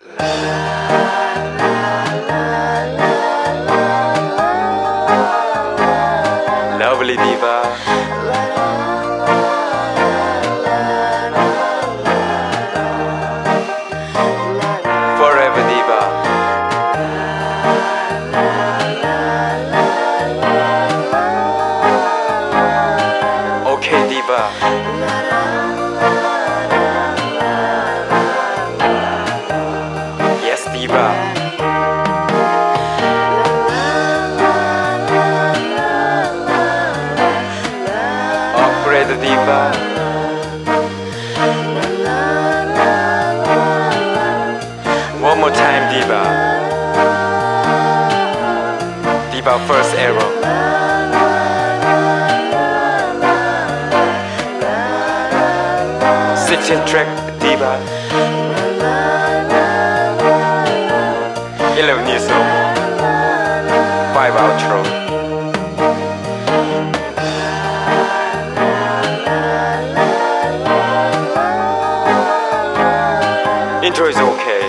Lovely diva. Forever diva. Okay diva. Yes diva. Upgrade diva. One more time diva. Diva first arrow. 16 track diva. 11 years old. 5 outro. Intro is okay.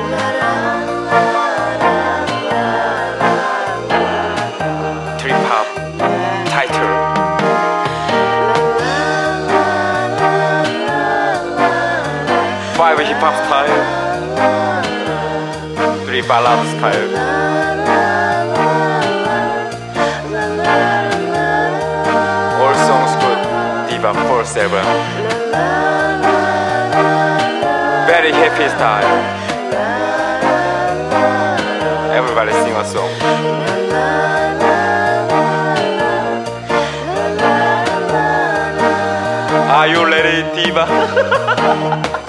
Trip hop, tighter. Five hip hop style. 3 ballad style. All songs good. Diva 4/7. Very happy style. Everybody sing a song. Are you ready, diva?